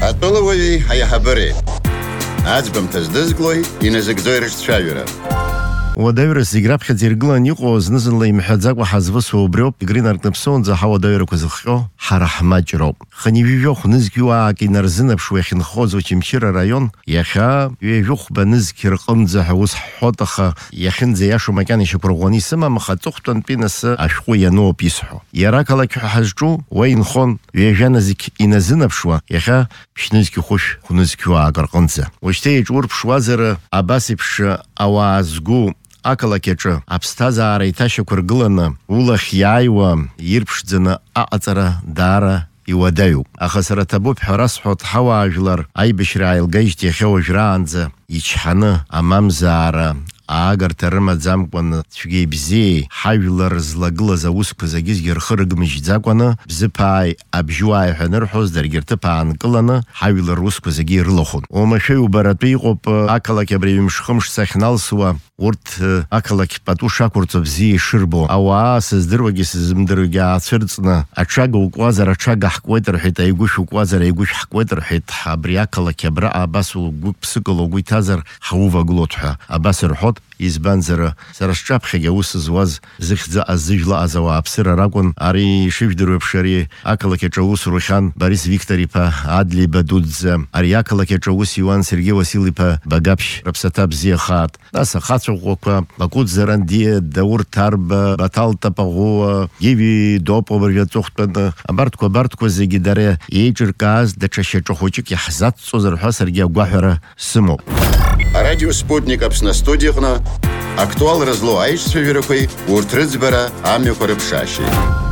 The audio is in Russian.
Атоловой аиҳабыреи аӡбамҭа здызглои иназыгӡои рыҿцәажәара. Уадаҩра зегь раԥхьаӡа иргылан иҟоу зны-зынла имҳәаӡакәа ҳазвысуа убриоуп Игры наркныԥсоунӡа ҳауадаҩрақәа зыхҟьо ҳара ҳмаҷроуп. Хынҩажәохә нызқьуаак инарзынаԥшуа иахьынхоз Очамчыра раион иахьа ҩажәохәба нызқь рҟынӡа ҳәа ус ҳҳәоит, аха иахьынӡаиашоу макьана ишьақәырӷәӷәаны исымам, аха аҵыхәтәантәи насы ашәҟәы ианууп исҳәо. Иара ақалақь ҳәа ҳазҿу уа инхон ҩажәа назқь иназынаԥшуа иахьа ԥшьнызқьи хәышә хәнызқьуаак рҟынӡа. Уажәшьҭа еиҿурԥшуазар абас еиԥш ауаа згәу ақалақьаҿы аԥсҭазаара иҭашьақәыргыланы улахь иааиуа ирԥшӡаны аҟаҵара даара иуадаҩуп. Аха сара ҭабуп ҳәа расҳәоит, ҳауаажәлар аибашьра ааилгеижьҭеи иахьа уажәраанӡа ичҳаны амамзаара аагарҭа рымаӡамкәаны цәгьеи бзиеи ҳажәлар злагылаз аусқәа зегьы рхы рыгмыжьӡакәаны бзыԥааи абжьуааи ҳәа анырҳәоз даргьы рҭыԥ аанкыланы ҳажәлар русқәа зегьы ирылахәын. Омашәа иубаратәы иҟоуп ақалақь абри ҩымш-хымш сахьналсуа урҭ ақалақь пату шақәырҵо бзиа ишырбо, ауаа сыздыруагьы сызымдыруагьы аацәырҵны аҽага укуазар аҽага ҳкуеит рҳәеит, аигәышә укуазар аигәышә ҳкуеит рҳәеит, абри ақалақь абраҟа абас угәы ԥсыкало угәы иҭазар ҳаувагылоит ҳәа абас рҳәоит. Избанзар сара сҿаԥхьагьы аус зуаз зыхьӡы азыжәлаҟаз ауааԥсыра ракәын. Ари ишыжәдыруа еиԥш ари ақалақь аҿы аус рухьан Борис Виктор-иԥа Адлеиба Дуӡӡа, ари ақалақь аҿы аус иуан Сергеи Васил-иԥа Багаԥшь, рыԥсаҭа бзиахаат. Нас ахацәаӷәақәа Бакут Зарандиа, Даур Ҭарба, Баҭал Тапаӷәыуа, Иви Допова рҩаҵыхәтәаны абарҭқәа зегьы дара еиҿыркааз даҽа шьаҿа хәыҷык иаҳзацҵозар ҳәа саргьы агәаҳәара сымоуп. Радио Спутник Аԥсны студиаҟны актуал разлоу аишьцәажәарақәеи урҭ рыӡбара амҩақәа рыԥшаашьеит.